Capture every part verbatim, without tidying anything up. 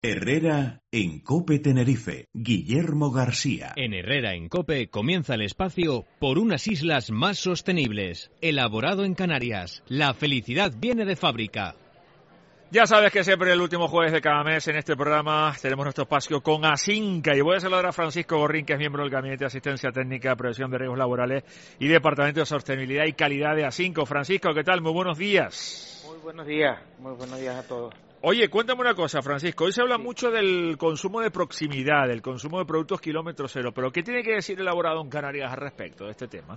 Herrera en COPE Tenerife, Guillermo García. En Herrera en COPE comienza el espacio por unas islas más sostenibles. Elaborado en Canarias. La felicidad viene de fábrica. Ya sabes que siempre el último jueves de cada mes en este programa tenemos nuestro espacio con Asinca. Y voy a saludar a Francisco Gorrín, que es miembro del Gabinete de Asistencia Técnica, Prevención de Riesgos Laborales y Departamento de Sostenibilidad y Calidad de Asinco. Francisco, ¿qué tal? Muy buenos días. Muy buenos días, muy buenos días a todos. Oye, cuéntame una cosa, Francisco. Hoy se habla sí. mucho del consumo de proximidad, del consumo de productos kilómetro cero. Pero ¿qué tiene que decir Elaborado en Canarias al respecto de este tema?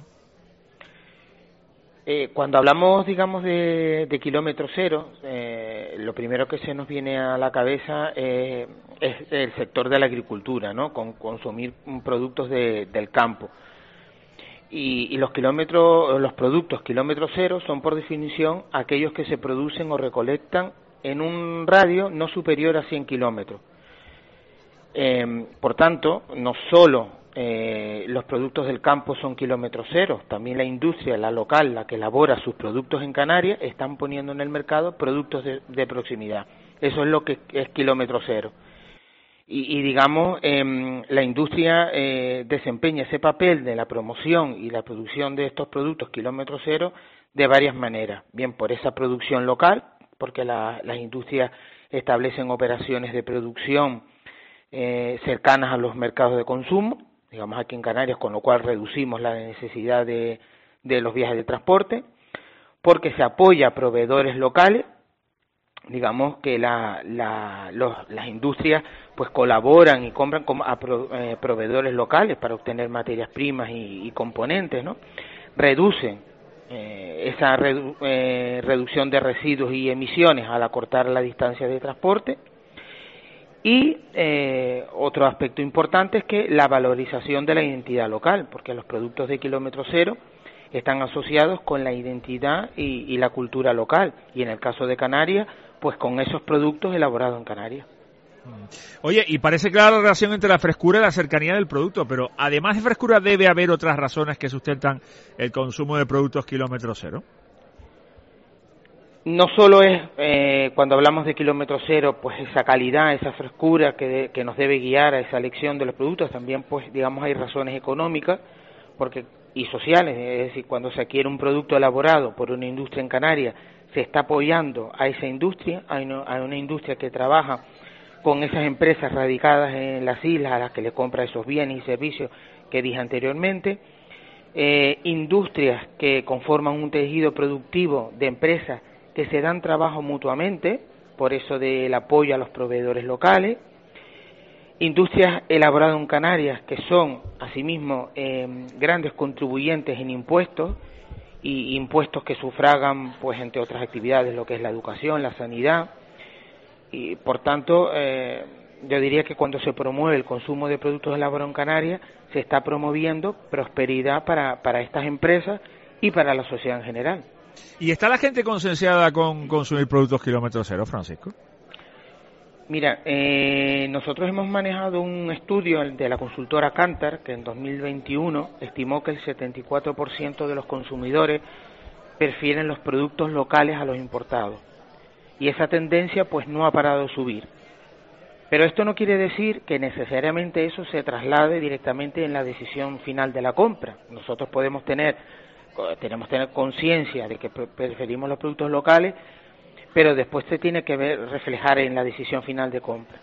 Eh, cuando hablamos, digamos, de, de kilómetro cero, eh, lo primero que se nos viene a la cabeza eh, es el sector de la agricultura, ¿no? Con consumir productos de, del campo. Y, y los kilómetros, los productos kilómetro cero son, por definición, aquellos que se producen o recolectan en un radio no superior a cien kilómetros. Eh, por tanto, no solo eh, los productos del campo son kilómetro cero, también la industria, la local, la que elabora sus productos en Canarias, están poniendo en el mercado productos de, de proximidad. Eso es lo que es kilómetro cero. Y, y digamos, eh, la industria eh, desempeña ese papel de la promoción y la producción de estos productos kilómetro cero de varias maneras. Bien, por esa producción local, porque la, las industrias establecen operaciones de producción eh, cercanas a los mercados de consumo, digamos aquí en Canarias, con lo cual reducimos la necesidad de, de los viajes de transporte, porque se apoya a proveedores locales, digamos que la, la, los, las industrias pues colaboran y compran con, a pro, eh, proveedores locales para obtener materias primas y, y componentes, ¿no? Reducen Eh, esa redu eh, reducción de residuos y emisiones al acortar la distancia de transporte. Y eh, otro aspecto importante es que la valorización de la identidad local, porque los productos de kilómetro cero están asociados con la identidad y, y la cultura local, y en el caso de Canarias, pues con esos productos elaborados en Canarias. Oye, y parece clara la relación entre la frescura y la cercanía del producto, pero además de frescura debe haber otras razones que sustentan el consumo de productos kilómetro cero. No solo es, eh, cuando hablamos de kilómetro cero, pues esa calidad, esa frescura que, de, que nos debe guiar a esa elección de los productos, también pues digamos hay razones económicas porque y sociales, es decir, cuando se adquiere un producto elaborado por una industria en Canarias, se está apoyando a esa industria, a una, a una industria que trabaja con esas empresas radicadas en las islas a las que le compra esos bienes y servicios que dije anteriormente, eh, industrias que conforman un tejido productivo de empresas que se dan trabajo mutuamente, por eso del apoyo a los proveedores locales, industrias elaboradas en Canarias que son asimismo eh, grandes contribuyentes en impuestos y impuestos que sufragan, pues entre otras actividades, lo que es la educación, la sanidad. Y por tanto, eh, yo diría que cuando se promueve el consumo de productos elaborados en Canarias, se está promoviendo prosperidad para, para estas empresas y para la sociedad en general. ¿Y está la gente concienciada con consumir productos kilómetro cero, Francisco? Mira, eh, nosotros hemos manejado un estudio de la consultora Kantar, que en dos mil veintiuno estimó que el setenta y cuatro por ciento de los consumidores prefieren los productos locales a los importados. Y esa tendencia pues no ha parado de subir. Pero esto no quiere decir que necesariamente eso se traslade directamente en la decisión final de la compra. Nosotros podemos tener, tenemos que tener conciencia de que preferimos los productos locales, pero después se tiene que ver, reflejar en la decisión final de compra.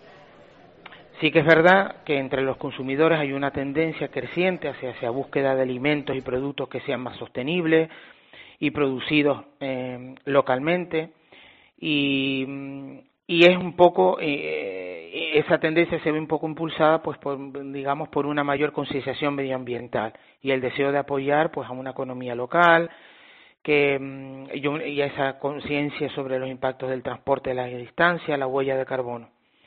Sí que es verdad que entre los consumidores hay una tendencia creciente hacia, hacia búsqueda de alimentos y productos que sean más sostenibles y producidos eh, localmente. Y, y es un poco, eh, esa tendencia se ve un poco impulsada, pues, por, digamos, por una mayor concienciación medioambiental y el deseo de apoyar, pues, a una economía local, que y a esa conciencia sobre los impactos del transporte de larga distancia, la huella de carbono.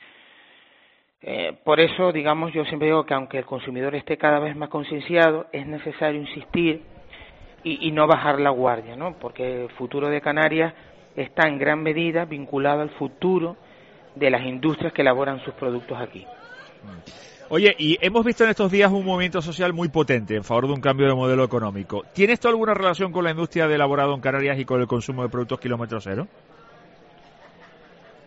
Eh, por eso, digamos, yo siempre digo que aunque el consumidor esté cada vez más concienciado, es necesario insistir y, y no bajar la guardia, ¿no? Porque el futuro de Canarias está en gran medida vinculado al futuro de las industrias que elaboran sus productos aquí. Oye, y hemos visto en estos días un movimiento social muy potente en favor de un cambio de modelo económico. ¿Tiene esto alguna relación con la industria de elaborado en Canarias y con el consumo de productos kilómetro cero?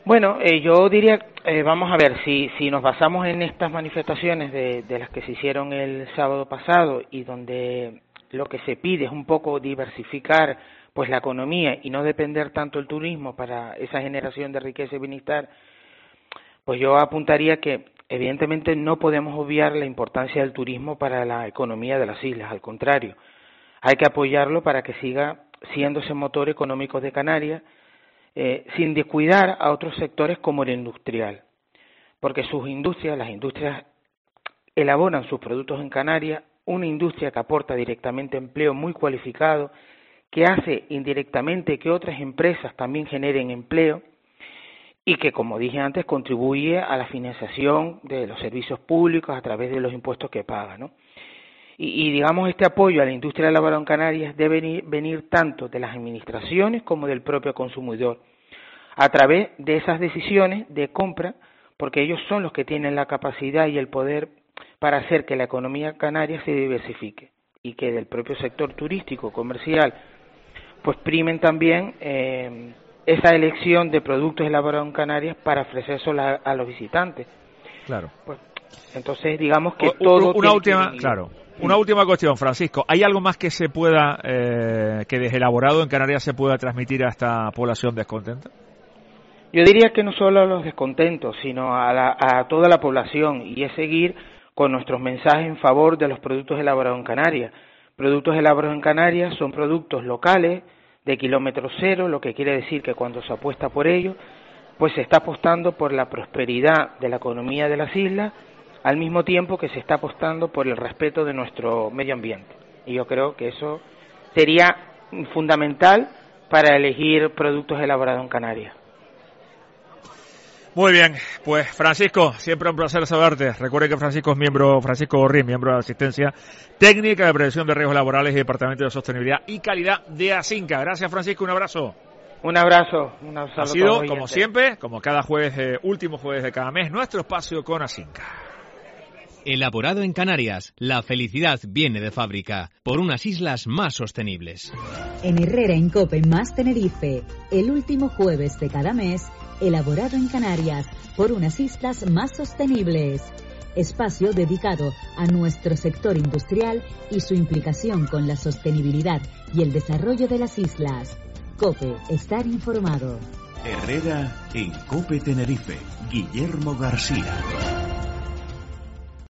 Bueno, eh, yo diría, eh, vamos a ver, si, si nos basamos en estas manifestaciones de, de las que se hicieron el sábado pasado y donde lo que se pide es un poco diversificar pues la economía y no depender tanto del turismo para esa generación de riqueza y bienestar, pues yo apuntaría que evidentemente no podemos obviar la importancia del turismo para la economía de las islas, al contrario, hay que apoyarlo para que siga siendo ese motor económico de Canarias, eh, sin descuidar a otros sectores como el industrial, porque sus industrias, las industrias elaboran sus productos en Canarias, una industria que aporta directamente empleo muy cualificado, que hace indirectamente que otras empresas también generen empleo y que, como dije antes, contribuye a la financiación de los servicios públicos a través de los impuestos que paga, ¿no? Y, y digamos, este apoyo a la industria elaborada en Canarias debe venir, venir tanto de las administraciones como del propio consumidor, a través de esas decisiones de compra, porque ellos son los que tienen la capacidad y el poder para hacer que la economía canaria se diversifique y que del propio sector turístico, comercial, pues primen también eh, esa elección de productos elaborados en Canarias para ofrecérselo a, a los visitantes. Claro. Pues, entonces, digamos que o, todo... Una última, que... claro. Una última cuestión, Francisco. ¿Hay algo más que se pueda, eh, que desde elaborado en Canarias se pueda transmitir a esta población descontenta? Yo diría que no solo a los descontentos, sino a, la, a toda la población, y es seguir con nuestros mensajes en favor de los productos elaborados en Canarias. Productos elaborados en Canarias son productos locales, de kilómetro cero, lo que quiere decir que cuando se apuesta por ello, pues se está apostando por la prosperidad de la economía de las islas, al mismo tiempo que se está apostando por el respeto de nuestro medio ambiente. Y yo creo que eso sería fundamental para elegir productos elaborados en Canarias. Muy bien, pues Francisco, siempre un placer saludarte. Recuerde que Francisco es miembro, Francisco Gorrín, miembro de la Asistencia Técnica de Prevención de Riesgos Laborales y Departamento de Sostenibilidad y Calidad de ASINCA. Gracias, Francisco, un abrazo. Un abrazo. Un abrazo. Ha sido, como siempre, como cada jueves, eh, último jueves de cada mes, nuestro espacio con ASINCA. Elaborado en Canarias, la felicidad viene de fábrica, por unas islas más sostenibles. En Herrera en Cope más Tenerife, el último jueves de cada mes, elaborado en Canarias, por unas islas más sostenibles. Espacio dedicado a nuestro sector industrial y su implicación con la sostenibilidad y el desarrollo de las islas. Cope, estar informado. Herrera en Cope Tenerife, Guillermo García.